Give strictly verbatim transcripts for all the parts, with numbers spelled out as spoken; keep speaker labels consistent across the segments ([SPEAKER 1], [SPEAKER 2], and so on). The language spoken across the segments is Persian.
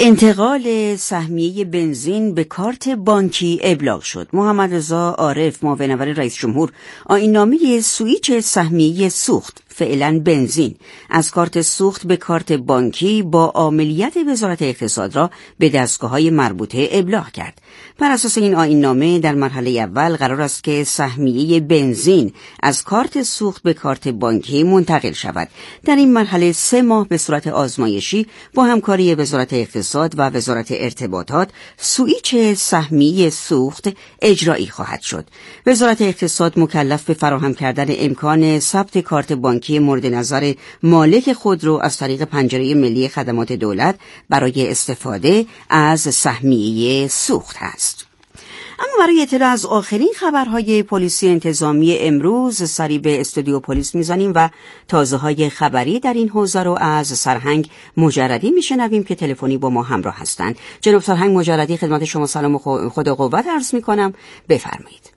[SPEAKER 1] انتقال سهمیه بنزین به کارت بانکی ابلاغ شد. محمد رضا عارف، معاون رئیس جمهور، آیین‌نامه سوئیچ سهمیه سوخت، فعلا بنزین، از کارت سوخت به کارت بانکی با عاملیت وزارت اقتصاد را به دستگاه‌های مربوطه ابلاغ کرد. بر اساس این آیین‌نامه در مرحله اول قرار است که سهمیه بنزین از کارت سوخت به کارت بانکی منتقل شود. در این مرحله سه ماه به صورت آزمایشی با همکاری وزارت اقتصاد و وزارت ارتباطات سوئیچ سهمیه سوخت اجرایی خواهد شد. وزارت اقتصاد مکلف به فراهم کردن امکان ثبت کارت بانکی مورد نظر مالک خودرو از طریق پنجره ملی خدمات دولت برای استفاده از سهمیه سوخت است. اما برای اطلاع از آخرین خبرهای پلیسی انتظامی امروز سری به استودیو پلیس میزنیم و تازه های خبری در این حوزه رو از سرهنگ مجردی میشنویم که تلفنی با ما همراه هستند. جناب سرهنگ مجردی، خدمت شما سلام و خدا قوت عرض میکنم، بفرمایید.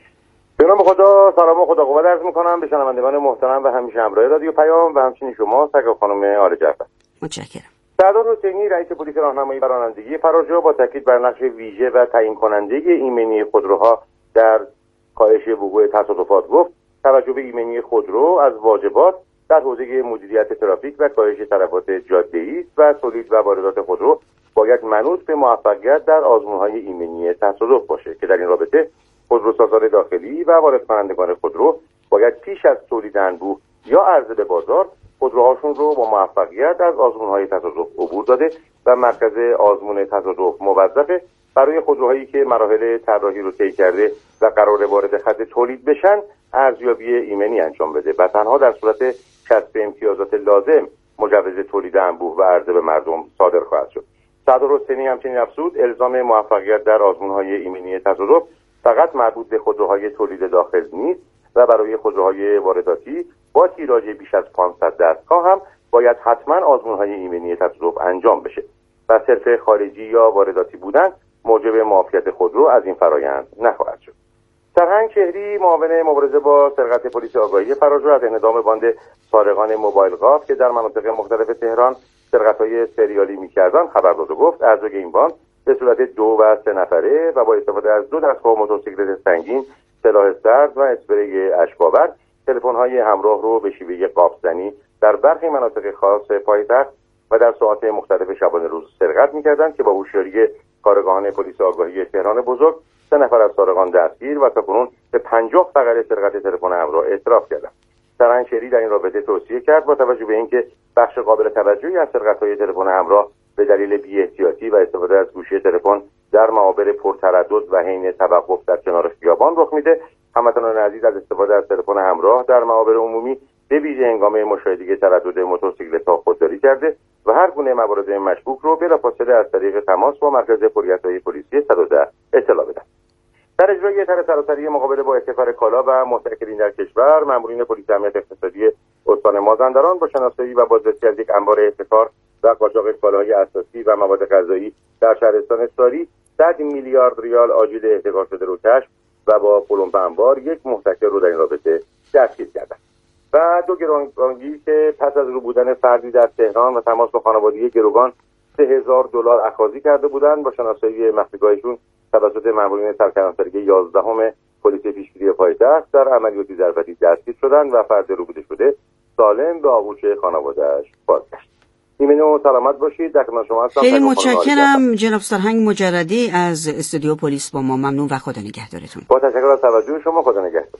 [SPEAKER 2] به نام خدا، سلام و خدا قوت عرض میکنم به شنوندگان محترم و همیشه همراه رادیو پیام و همچنین شما سرکار خانم آل جعفر.
[SPEAKER 1] متشکرم.
[SPEAKER 2] سردار حسینی رئیس پلیس راهنمایی و رانندگی فرارجو با تاکید بر نقش ویژه و تعیین کننده ایمنی خودروها در کاهش وقوع تصادفات گفت توجه به ایمنی خودرو از واجبات در حوزه مدیریت ترافیک و کاهش تلفات جاده‌ای است و تولید و واردات خودرو باید منوط به موفقیت در آزمون‌های ایمنی تصادف باشه که در این رابطه خودروسازان داخلی و وارد کنندگان خودرو باید پیش از تولید انبوه یا عرضه به بازار خودروهاشون رو با موفقیت از آزمون‌های تصادف عبور داده و مرکز آزمون تصادف موظفه برای خودروهایی که مراحل طراحی رو طی کرده و قرار وارد خط تولید بشن ارزیابی ایمنی انجام بده و تنها در صورت کسب امتیازات لازم مجوز تولید انبوه و عرضه به مردم صادر خواهد شد. سردار حسینی همچنین افزود الزام موفقیت در آزمون‌های ایمنی تصادف فقط مربوط به خودروهای تولید داخل نیست و برای خودروهای وارداتی با تیراژ بیش از پانصد دستگاه هم باید حتما آزمون‌های ایمنی تصادف انجام بشه و صرف خارجی یا وارداتی بودن موجب معافیت خودرو از این فرایند نخواهد شد. سرهنگ چهری، معاون مبارزه با سرقت پلیس آگاهی فرارجو از انهدام باند سارقان موبایل قاف که در مناطق مختلف تهران سرقت‌های سریالی می‌کردند خبر داد و گفت اعضای این باند به صورت دو و سه نفره و با استفاده از دو دستگاه موتورسیکلت سنگین، سلاح سرد و اسپری اشک‌آور تلفن‌های همراه رو به شیوه قاپ‌زنی در برخی مناطق خاص پایتخت و در ساعات مختلف شبانه روز سرقت می‌کردند که با هوشیاری کارآگاهان پلیس آگاهی تهران بزرگ سه نفر از سارقان دستگیر و تاکنون به پنجاه فقره سرقت تلفن همراه اعتراف کردند. سرهنگ شهری در این رابطه توصیه کرد با توجه به اینکه بخش قابل توجهی از سرقت‌های تلفن همراه به دلیل بی‌احتیاطی و استفاده از گوشی تلفن در معابر پرتردد و حین توقف در کنار خیابان رخ میده، هموطنان عزیز از استفاده از تلفن همراه در معابر عمومی به ویژه هنگام مشاهده تردد موتورسیکلت‌ها خودداری کرده و هر گونه موارد مشکوک رو بلافاصله از طریق تماس با مرکز فوریت‌های پلیسی صد و ده اطلاع بدن. در اجرای طرح سراسری مقابله با احتکار کالا و محتکرین در کشور، مامورین پلیس امنیت اقتصادی استان مازندران با شناسایی و بازرسی از یک انبار احتکار و قاچاق کالاهای اساسی و مواد غذایی در شهرستان ساری صد میلیارد ریال آجیل احتکار شده رو کشف و با پلمپ انبار یک محتکر رو در این رابطه دستگیر کردند. و دو گروگانگیر که پس از رو بودن فردی در تهران و تماس با خانواده گروگان سه هزار دلار اخاذی کرده بودند، با شناسایی مخفیگاهشون توسط مامورین سرکلانسرگی یازدهم پلیس پیشگیری پایتخت در عملیاتی ظرفیتی دستگیر شدند و فرد روبوده شده سالم به آغوش خانواده‌اش بازگشت. ایمن و سلامت باشید. در خدمت شما هستم.
[SPEAKER 1] خیلی متشکرم جناب سرهنگ مجردی از استودیو پلیس با ما. ممنون و خدا نگهدارتون.
[SPEAKER 2] با تشکر از توجه شما. خدا نگهدار.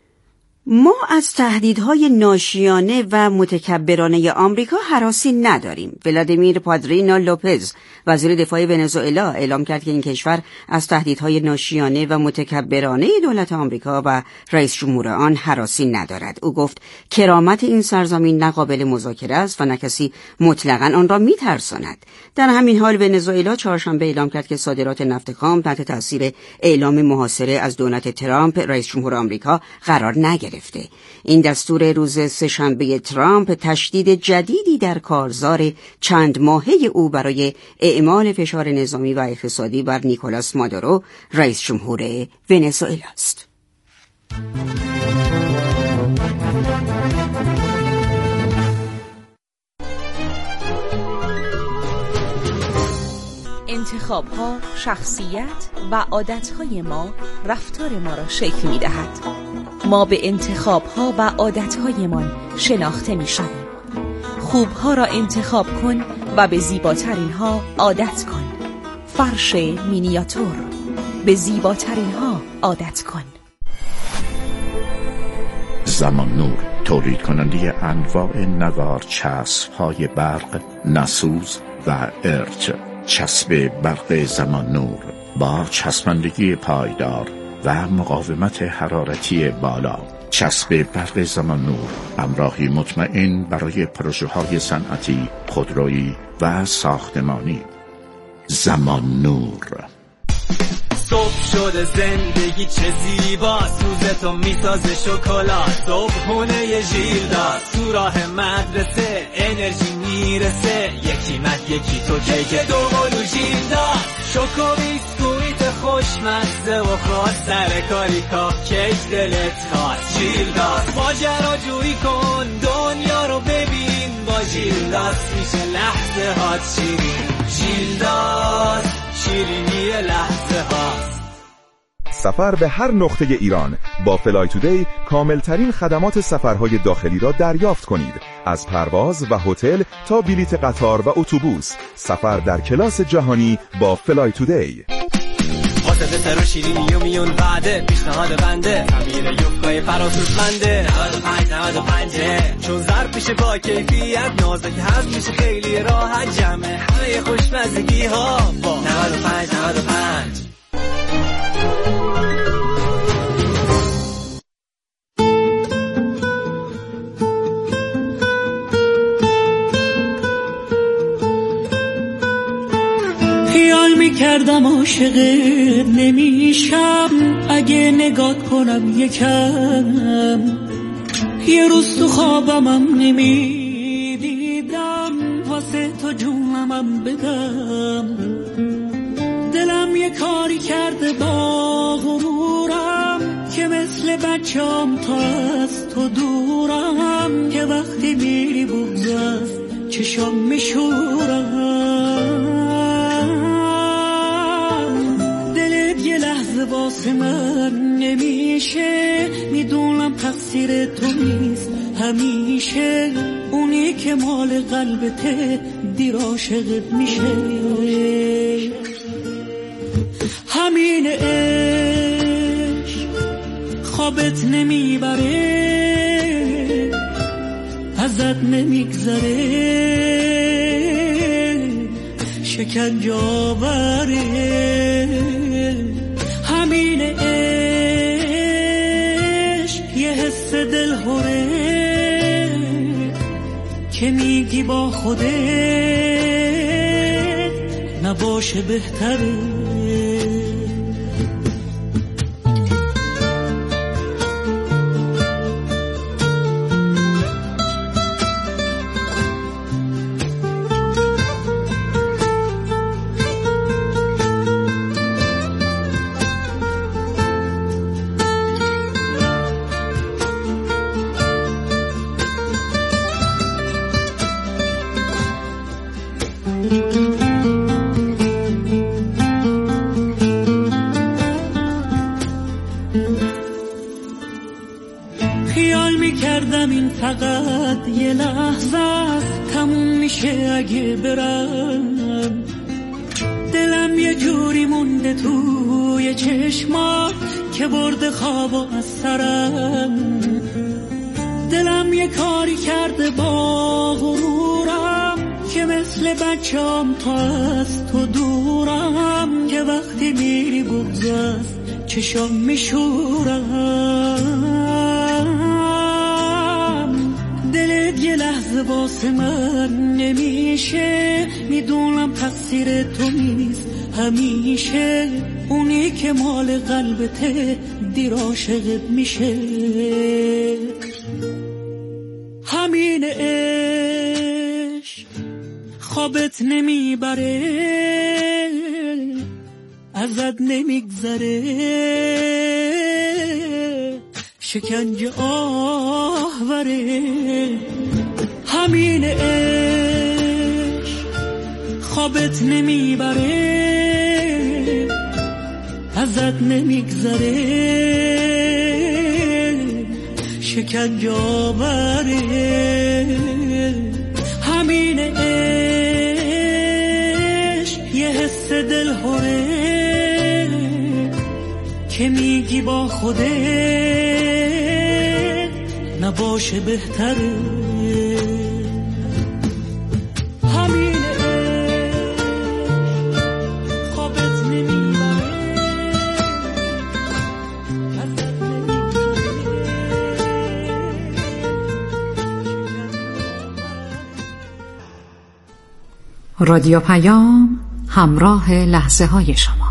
[SPEAKER 1] ما از تهدیدهای ناشیانه و متکبرانه آمریکا هراسی نداریم. ولادیمیر پادرینا لوپز، وزیر دفاع ونزوئلا، اعلام کرد که این کشور از تهدیدهای ناشیانه و متکبرانه دولت آمریکا و رئیس جمهور آن هراسی ندارد. او گفت کرامت این سرزمین نه قابل مذاکره است و نه کسی مطلقاً آن را میترساند. در همین حال ونزوئلا چهارشنبه اعلام کرد که صادرات نفت خام تحت تاثیر اعلام محاصره از دولت ترامپ رئیس جمهور آمریکا قرار نگرفت. این دستور روز سه‌شنبه ترامپ تشدید جدیدی در کارزار چند ماهه او برای اعمال فشار نظامی و اقتصادی بر نیکولاس مادورو رئیس جمهور ونزوئلا است.
[SPEAKER 3] انتخاب‌ها شخصیت و عادت‌های ما رفتار ما را شکل می‌دهد. ما به انتخاب‌ها و عادت‌هایمان شناخته می‌شویم. خوب‌ها را انتخاب کن و به زیباترین‌ها عادت کن. فرش مینیاتور، به زیباترین‌ها عادت کن.
[SPEAKER 4] زمان نور، تولید کننده انواع نوار چسب های برق، نسوز و ارچ. چسب برق زمان نور با چسبندگی پایدار و مقاومت حرارتی بالا. چسب برق زمان نور همراهی مطمئن برای پروژه های صنعتی، خودرویی و ساختمانی. زمان نور.
[SPEAKER 5] صبح شده زندگی چه زیباست، روزتو میسازه شکلات، صبحونه ژیلداست، تو راه مدرسه انرژی میرسه، یکی من یکی تو کیک دوقلو ژیلداست، شوکو بیسکویت خوشمزه و خاص، سر کاری کاپ کیک دلت خواست، ژیلداست ماجراجویی کن دنیا رو ببین، با ژیلداست میشه لحظه هات شیرین، ژیلداست شیرینی لحظه هاست.
[SPEAKER 6] سفر به هر نقطه ایران با فلای تودی کاملترین خدمات سفرهای داخلی را دریافت کنید. از پرواز و هتل تا بلیت قطار و اتوبوس، سفر در کلاس جهانی با فلای تودی.
[SPEAKER 5] واسه سر و شیرینی و میون وعده، پیشنهاد بنده تعمیر یوفقای فراسوزمنده، نود و پنج نود و پنج چون ظرف میشه با کیفیت، نازک هضم میشه خیلی راحت، جمع همه خوشمزگی ها با نود و پنج نود و پنج.
[SPEAKER 7] خیال میکردم عاشقت نمیشم، اگه نگاه کنم یکم، یه روز تو خوابمم نمیدیدم، واسه تو جونمم بدم، دلم یه کاری کرده با غرورم، که مثل بچه‌ام تا از تو دورم، که وقتی میری بغض از چشام میشورم، واسه من نمیشه، میدونم تقصیر تو نیست همیشه، اونی که مال قلبته دیر عاشقت میشه، همین عشق خوابت نمیبره، ازت نمیگذره، شکنجه آوره، همین عشق یه حس دلهوره، که میگی با خودت نباشه بهتره. خیال میکردم این فقط یه لحظه است، تموم میشه اگه برم، دلم یه جوری مونده توی چشمات که برده خوابو از سرم، دلم یه کاری کرده با غرورم، که مثل بچه‌ام تا از تو دورم، که وقتی میری بغض از چشام میشورم، دلت یه لحظه واسه من نمیشه، میدونم تقصیر تو نیست همیشه، اونی که مال قلبته دیر عاشقت میشه، همین عشق خوابت نمیبره، ازت نمیگذره، شکنجه آهوره، همین عشق خوابت نمیبره ازت نمیگذره شکنجه آوره همین عشق یه حس دلهوره که میگی با خودت نباشه بهتره همین
[SPEAKER 8] رادیو پیام، همراه لحظه های شما.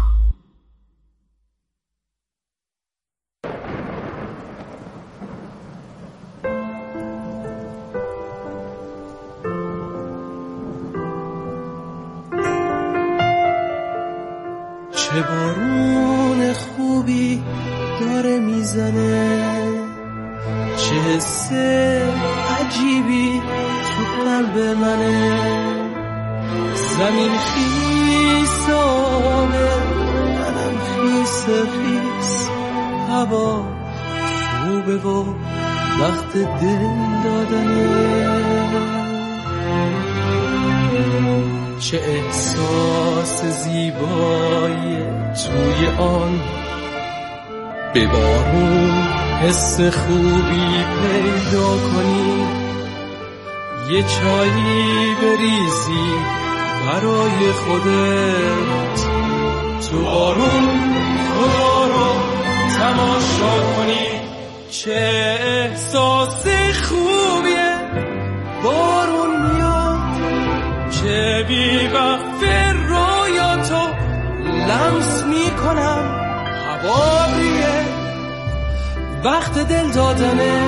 [SPEAKER 9] چه بارون خوبی داره میزنه، چه حس عجیبی تو قلب منه، زمین خیسانه منم خیس خیس، هوا خوبه و وقت دل دادنه، چه احساس زیبایی توی آن، به بارون حس خوبی پیدا کنی، یه چایی بریزی برای خودت، تو بارون خدا رو تماشا کنی، چه احساس خوبیه بارون میاد، چه بی وقفه رویاتو لمس میکنم، هواییه وقت دل دادنه،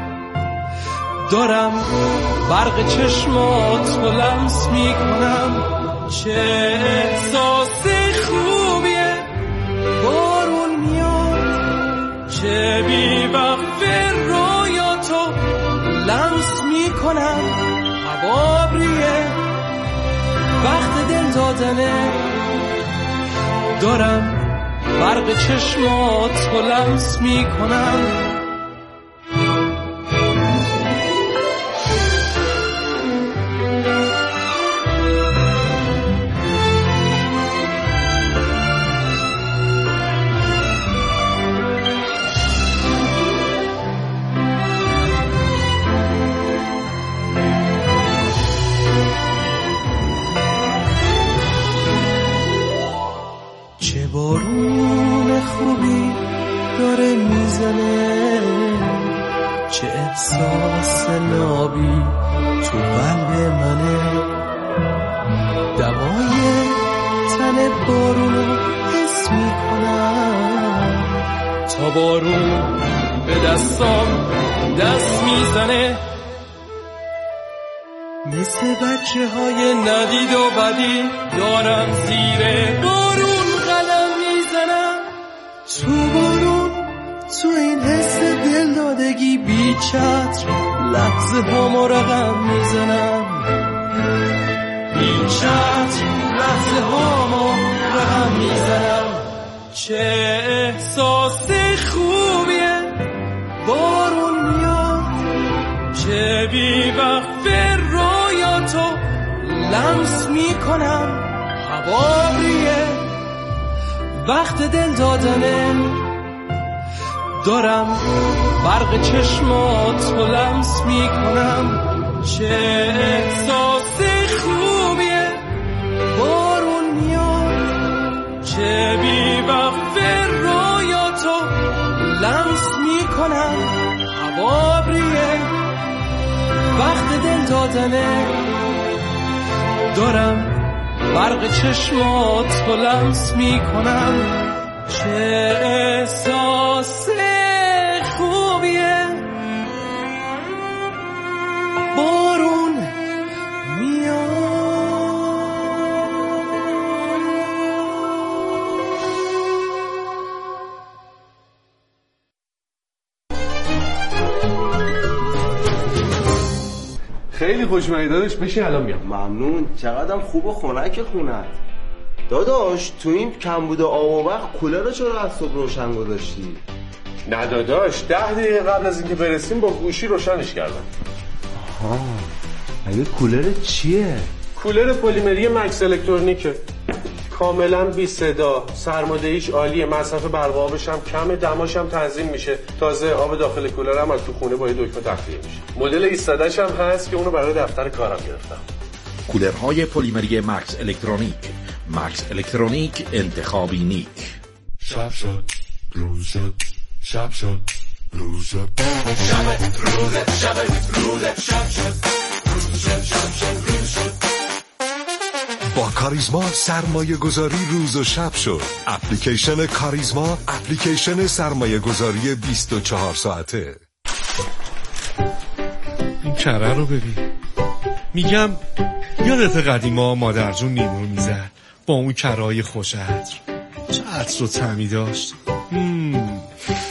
[SPEAKER 9] دارم برق چشمات رو لمس میکنم، چه احساس خوبیه بارون میاد، چه بی وقفه رویاتو لمس میکنم، هواییه وقت دل دادنه، دارم برق چشمات رو لمس میکنم. بارون خوبی داره میزنه، چه احساس نابی تو قلب منه، دمای تن بارونو حس میکنم، تا بارون به دستام دست میزنه، مثل بچه های ندید و بدی دارم زیر بارون قلم میزنم، تو بارون تو این حس دل دادگی بی چتر لحظه هامو رقم میزنم، بی چتر لحظه هامو رقم میزنم، چه احساس خوبیه بارون میاد، چه بی وقفه رویاتو لمس میکنم، هواییه وقت دل دادنه، دارم برق چشمات رو لمس میکنم، چه احساس خوبیه بارون میاد، چه بی وقفه رویاتو لمس میکنم، هواییه وقت دل دادنه، دارم برق چشمات رو لمس میکنم، چه احساس خوبیه بارون میاد.
[SPEAKER 10] خیلی خوش اومدی داداش، بشین الان میام.
[SPEAKER 11] ممنون. چقدرم خوب و خنک خونت. داداش تو این کمبود آب و وقت کولر رو چرا از صبح روشن گذاشتی؟
[SPEAKER 10] نه داداش، ده دقیقه قبل از اینکه برسیم با گوشی روشنش کردم.
[SPEAKER 11] آها. مگه کولر چیه؟
[SPEAKER 10] کولر پلیمری مکس الکترونیکه. کاملا بی صدا، سرمایه‌ایش عالیه، مصرف برق و آبش هم کمه، دماش هم تنظیم میشه. تازه آب داخل کولر هم از تو خونه با دکمه تخلیه میشه. مدل ایستاده‌اش هم هست که اونو برای دفتر کارم گرفتم.
[SPEAKER 4] کولرهای پلیمری مکس الکترونیک. مکس الکترونیک، انتخابی نیک.
[SPEAKER 12] شب شد روز شد، شب شد روز شد، شب روز شب روز شب شد روز شد، شب شد روز شد. با کاریزما سرمایه گذاری روز و شب شد. اپلیکیشن کاریزما، اپلیکیشن سرمایه گذاری بیست و چهار ساعته.
[SPEAKER 13] این کره رو ببین. میگم یادت قدیما مادر جون نیمو میزد با اون کرای خوش عطر، چه عطر و طعمی داشت. مم.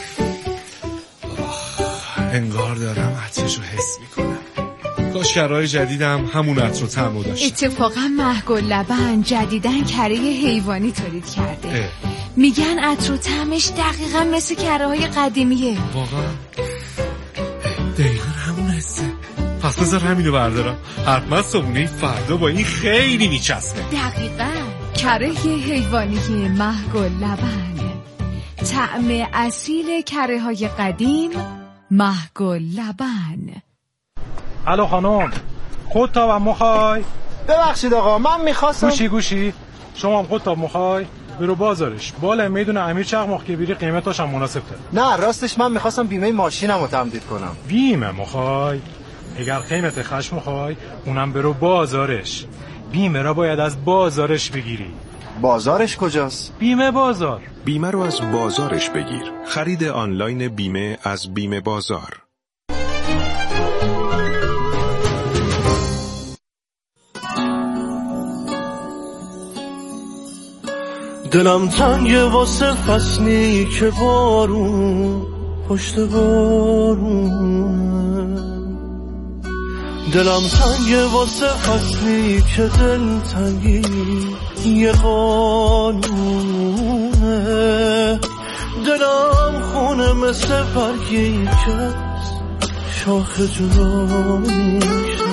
[SPEAKER 13] انگار دارم عطرشو حس میکنم. کاش کرای جدیدم همون عطر و طعمو داشت.
[SPEAKER 14] اتفاقا مهگل لبن جدیدن کره حیوانی تولید کرده. اه. میگن عطر و طعمش دقیقا مثل کره های قدیمیه.
[SPEAKER 13] واقعا دقیقا همون حسه. پس بذار همینو بردارم، حتما صبونه فردا با این خیلی میچسبه.
[SPEAKER 14] دقیقا کره حیوانی مهگل لبن، طعم اصیل کره های قدیم مهگل لبن.
[SPEAKER 15] الو خانم، خودتاب هم مخوای؟
[SPEAKER 16] ببخشید آقا، من میخواستم.
[SPEAKER 15] گوشی گوشی شما هم خودتاب مخوای؟ برو بازارش، بالا میدون امیر چقماق که بیری قیمتاش هم مناسب تره.
[SPEAKER 16] نه راستش من میخواستم بیمه ماشینم رو تمدید کنم.
[SPEAKER 15] بیمه مخوای؟ اگر قیمت خشم مخوای اونم برو بازارش. بیمه را باید از بازارش بگیری.
[SPEAKER 16] بازارش کجاست؟
[SPEAKER 15] بیمه بازار.
[SPEAKER 17] بیمه رو از بازارش بگیر. خرید آنلاین بیمه از بیمه بازار.
[SPEAKER 9] دلم تنگه واسه فصلی که بارون پشت بارون، دلم تنگه واسه فصلی که دل تنگی یه قانونه، دلم خونه مثل برگی که شاخ جدا میشه،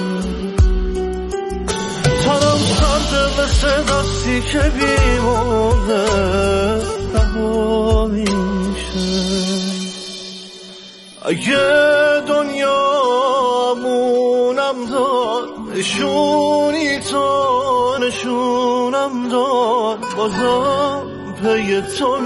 [SPEAKER 9] تنم سرده مثل دستی که بیمونه رها میشه. اگه دنیامونم داد نشونی تو نشونم داد، بازم پی تو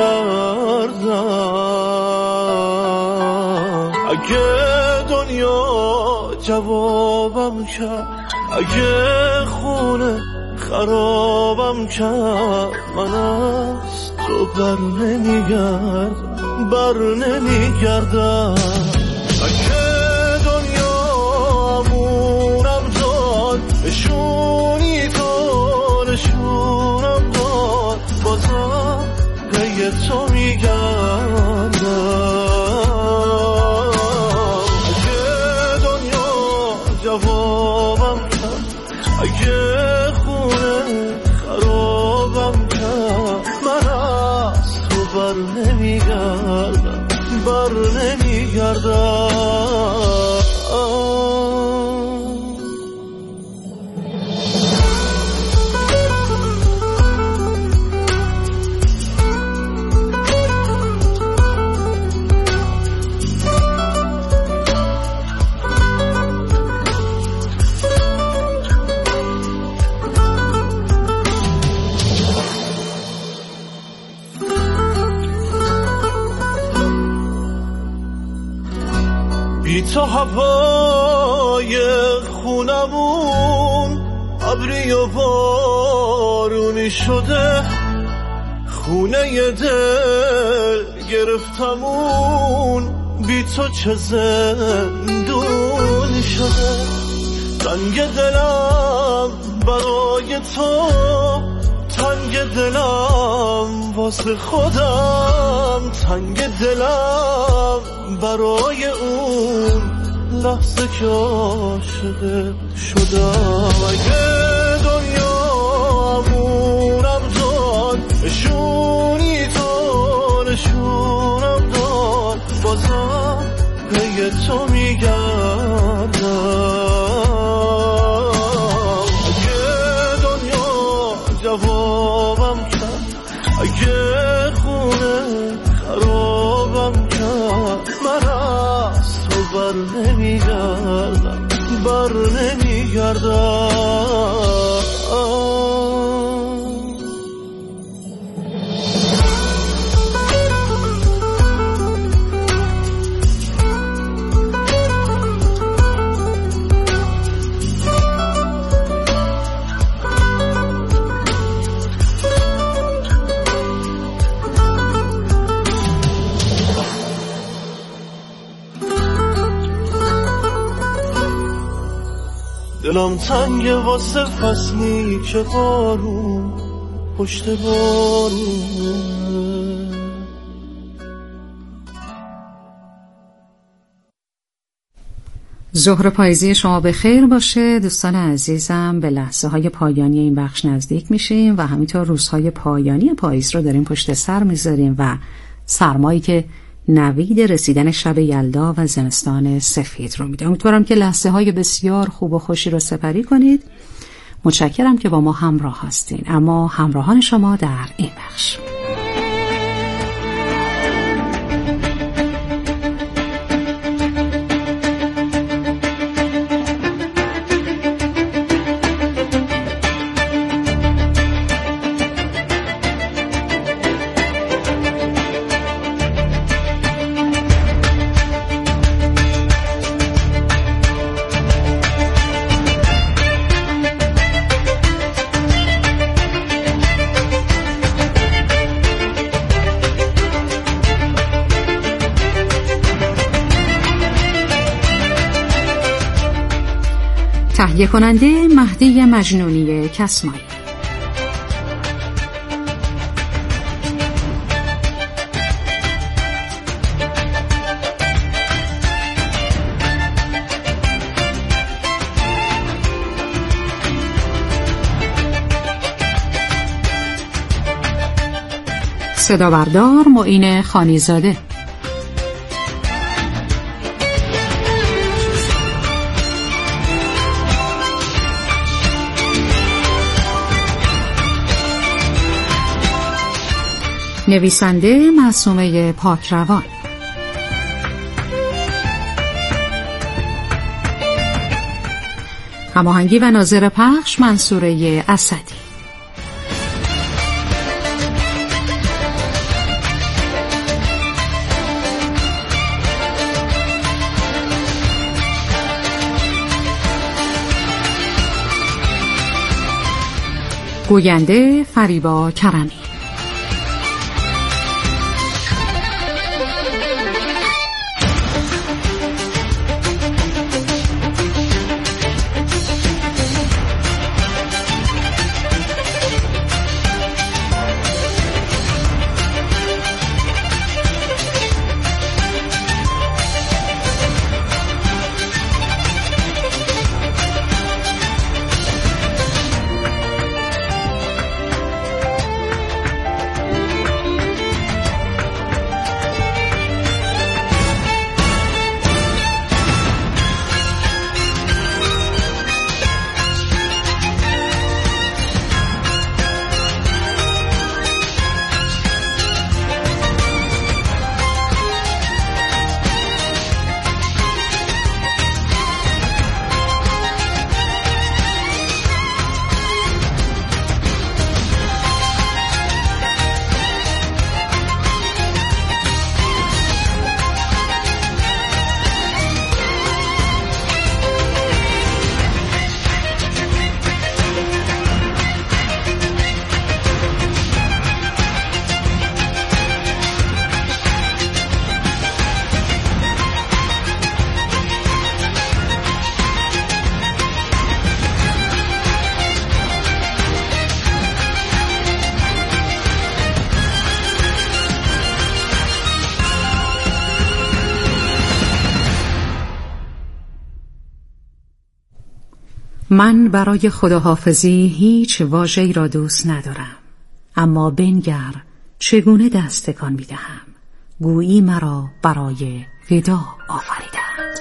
[SPEAKER 9] میگردم. اگه دنیا جوابم کرد، اگه خونه خرابم کرد، من از تو بر نمیگردم بر نمیگردم. اگه دنیامونم داد نشونی تو نشونم داد، بازم پی تو میگردم. اگه دنیا جوابم کرد، اگه خونه خرابم کرد، من از تو بر نمیگردم بر نمیگردم. بی تو هوای خونمون ابری و بارونی شده، خونه دل گرفتمون بی تو چه زندون شده. تنگ دلم برای تو، تنگ دلم واسه خودم، تنگ دلم برای اون لحظه که عاشقت شدم. اگه دنیا امونم داد نشونی تو نشونم داد بازم پی تو میگردم. اگه دنیا جوابم کرد اگه خونه خرابم کرد من از تو بر نمیگردم بر نمیگردم. دلم تنگ واسه فصلی که بارون پشت بارون.
[SPEAKER 8] ظهر پاییزی شما به خیر باشه دوستان عزیزم. به لحظه های پایانی این بخش نزدیک میشیم و همینطور روزهای پایانی پاییز رو داریم پشت سر میذاریم و سرمایی که نوید رسیدن شب یلدا و زمستان سفید رو میده. امیدوارم که لحظه های بسیار خوب و خوشی رو سپری کنید. متشکرم که با ما همراه هستین. اما همراهان شما در این بخش تهیه کننده مهدی مجنونی کسمایی. صدا بردار معین خانیزاده. نویسنده معصومه پاکروان. هماهنگی و ناظر پخش منصوره اسدی. گوینده فریبا کرمی. من برای خداحافظی هیچ واژه‌ای را دوست ندارم، اما بنگر چگونه دست تکان می‌دهم، گویی مرا برای ودا آفریدند.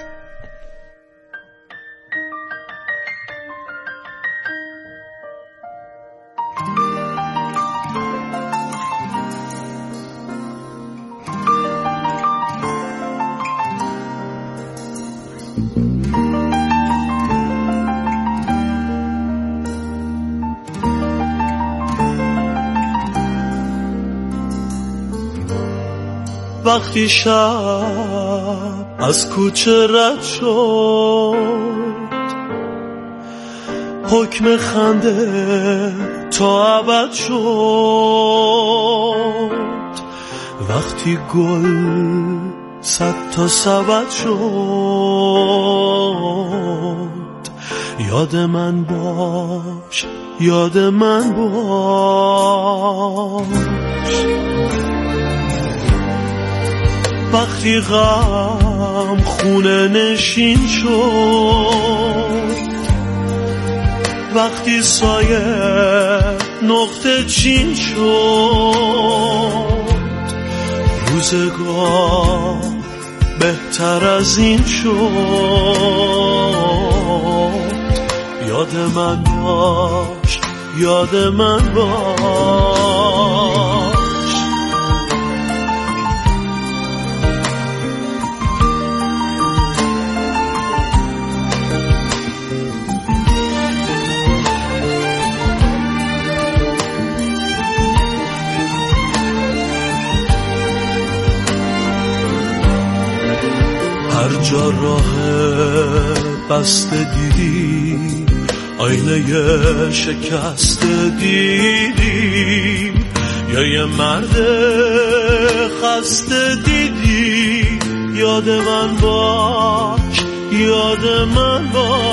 [SPEAKER 9] وقتی شب از کوچه رد شد، حکم خنده تا ابد شد. وقتی گل صد تا سبد شد، یاد من باش، یاد من باش. وقتی غم خونه نشین شد، وقتی سایه نقطه چین شد، روزگار بهتر از این شد. یاد من باش، یاد من باش. هر جا راه بسته دیدی، آینه شکسته دیدی، یا یه مرد خسته دیدی، یاد من باش، یاد من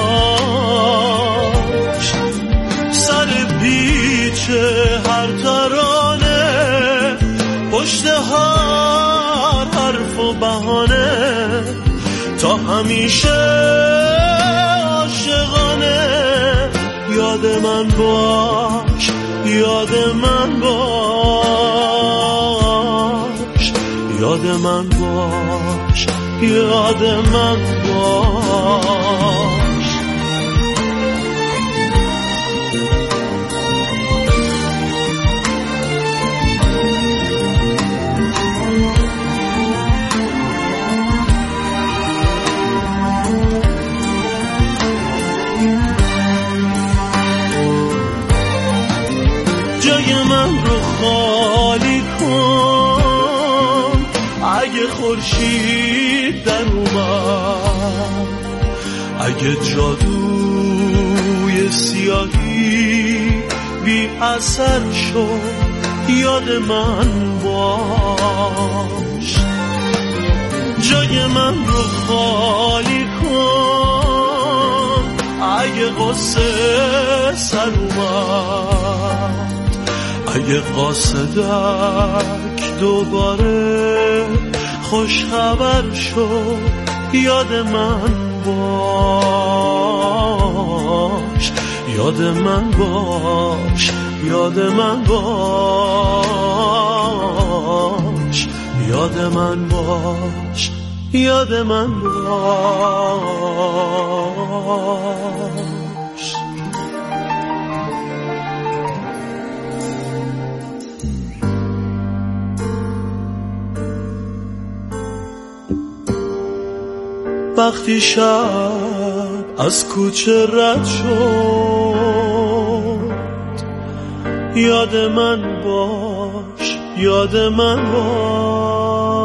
[SPEAKER 9] باش. سر پیچ هر ترانه، پشت هر حرف و بهانه، تا همیشه عاشقانه. یاد من باش، یاد من باش. یاد من باش، یاد من باش. جای من رو خالی کن، اگه خورشید در اومد، اگه جادوی سیاهی بی اثر شد، یاد من باش. جای من رو خالی کن، اگه قصه سر اومد، اگه قاصدک دوباره خوش خبر شد، یاد من باش، یاد من باش، یاد من باش. یاد من باش، یاد من باش. وقتی شب از کوچه رد شد، یاد من باش، یاد من باش.